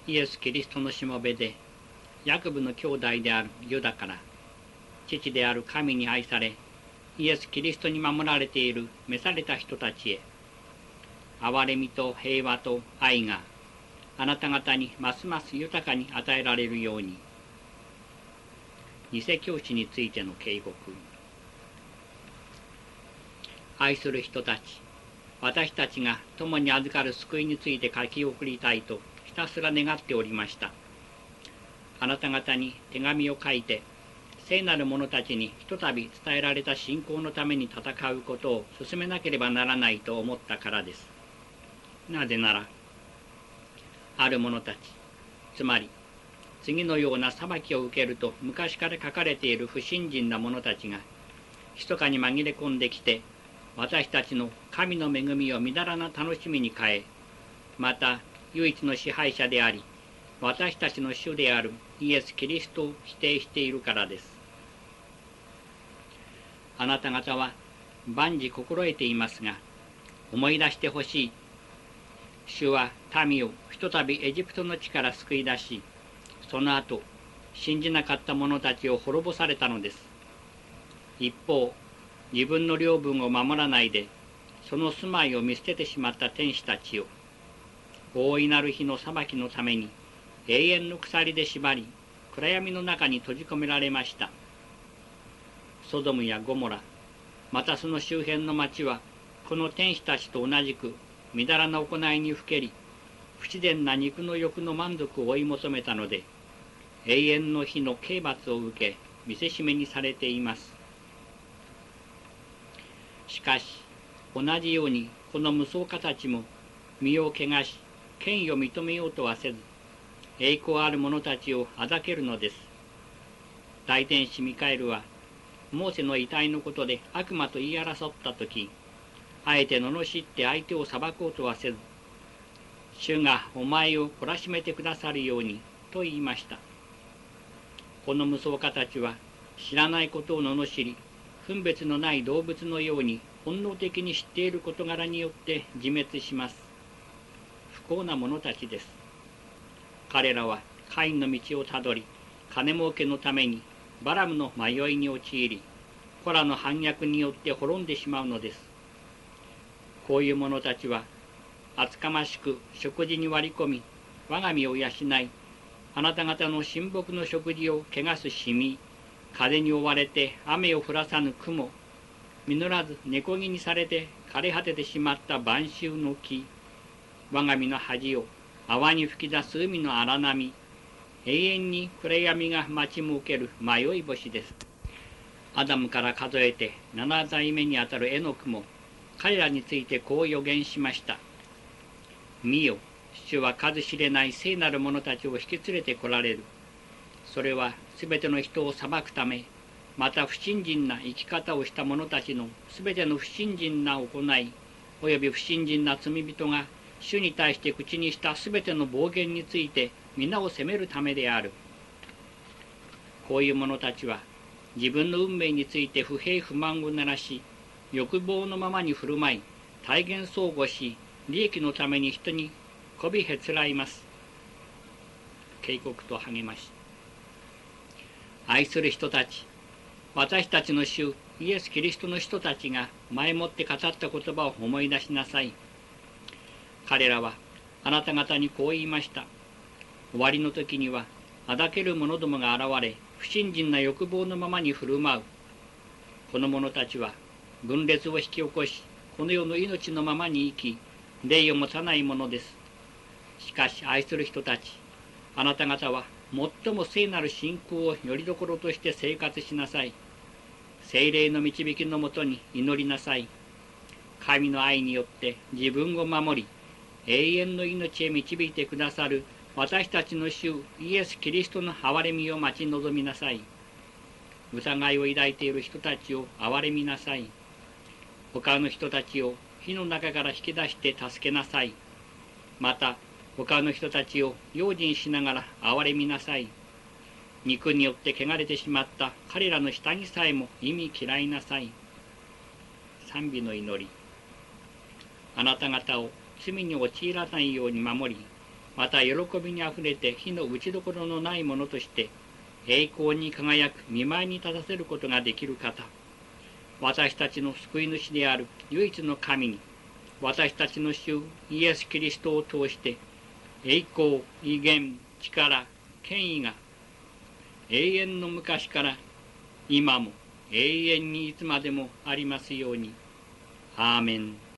イエス・キリストのしもべで、ヤコブの兄弟であるユダから、父である神に愛され、イエス・キリストに守られている召された人たちへ、憐れみと平和と愛があなた方にますます豊かに与えられるように。偽教師についての警告。愛する人たち、私たちが共に預かる救いについて書き送りたいとひたすら願っておりました。あなた方に手紙を書いて、聖なる者たちにひとたび伝えられた信仰のために戦うことを進めなければならないと思ったからです。なぜなら、ある者たち、つまり次のような裁きを受けると昔から書かれている不信心な者たちが、密かに紛れ込んできて、私たちの神の恵みをみだらな楽しみに変え、また唯一の支配者であり、私たちの主であるイエス・キリストを否定しているからです。あなた方は万事心得ていますが、思い出してほしい。主は民をひとたびエジプトの地から救い出し、その後、信じなかった者たちを滅ぼされたのです。一方、自分の領分を守らないで、その住まいを見捨ててしまった天使たちを、大いなる日の裁きのために、永遠の鎖で縛り、暗闇の中に閉じ込められました。ソドムやゴモラ、またその周辺の町は、この天使たちと同じく、みだらな行いにふけり、不自然な肉の欲の満足を追い求めたので、永遠の日の刑罰を受け、見せしめにされています。しかし、同じようにこの無双家たちも身を汚し、権威を認めようとはせず、栄光ある者たちをあざけるのです。大天使ミカエルは、モーセの遺体のことで悪魔と言い争ったとき、あえて罵って相手を裁こうとはせず、主がお前を懲らしめてくださるようにと言いました。この無双家たちは知らないことを罵り、分別のない動物のように本能的に知っている事柄によって自滅します。不幸な者たちです。彼らはカインの道をたどり、金儲けのためにバラムの迷いに陥り、コラの反逆によって滅んでしまうのです。こういう者たちは、厚かましく食事に割り込み、我が身を養い、あなた方の親睦の食事を汚すシミ、風に追われて雨を降らさぬ雲、実らず根こぎにされて枯れ果ててしまった晩秋の木、我が身の恥を泡に吹き出す海の荒波、永遠に暗闇が待ち向ける迷い星です。アダムから数えて7代目にあたるエノクも、彼らについてこう予言しました。見よ、主は数知れない聖なる者たちを引き連れて来られる。それはすべての人を裁くため、また不信心な生き方をした者たちのすべての不信心な行い、および不信心な罪人が主に対して口にしたすべての暴言について皆を責めるためである。こういう者たちは自分の運命について不平不満を鳴らし、欲望のままに振る舞い、体現相互し、利益のために人にこびへつらいます。警告と励まし。愛する人たち、私たちの主イエス・キリストの人たちが前もって語った言葉を思い出しなさい。彼らはあなた方にこう言いました。終わりの時にはあだける者どもが現れ、不信心な欲望のままに振る舞う。この者たちは分裂を引き起こし、この世の命のままに生き、霊を持たないものです。しかし愛する人たち、あなた方は最も聖なる信仰をよりどころとして生活しなさい。聖霊の導きのもとに祈りなさい。神の愛によって自分を守り、永遠の命へ導いてくださる私たちの主イエス・キリストの憐れみを待ち望みなさい。疑いを抱いている人たちを憐れみなさい。他の人たちを火の中から引き出して助けなさい。また他の人たちを用心しながら憐れみなさい。肉によって汚れてしまった彼らの下着さえも忌み嫌いなさい。賛美の祈り。あなた方を罪に陥らないように守り、 また喜びにあふれて火の打ちどころのないものとして、栄光に輝く見舞いに立たせることができる方、私たちの救い主である唯一の神に、私たちの主イエス・キリストを通して、栄光、威厳、力、権威が永遠の昔から今も永遠にいつまでもありますように。アーメン。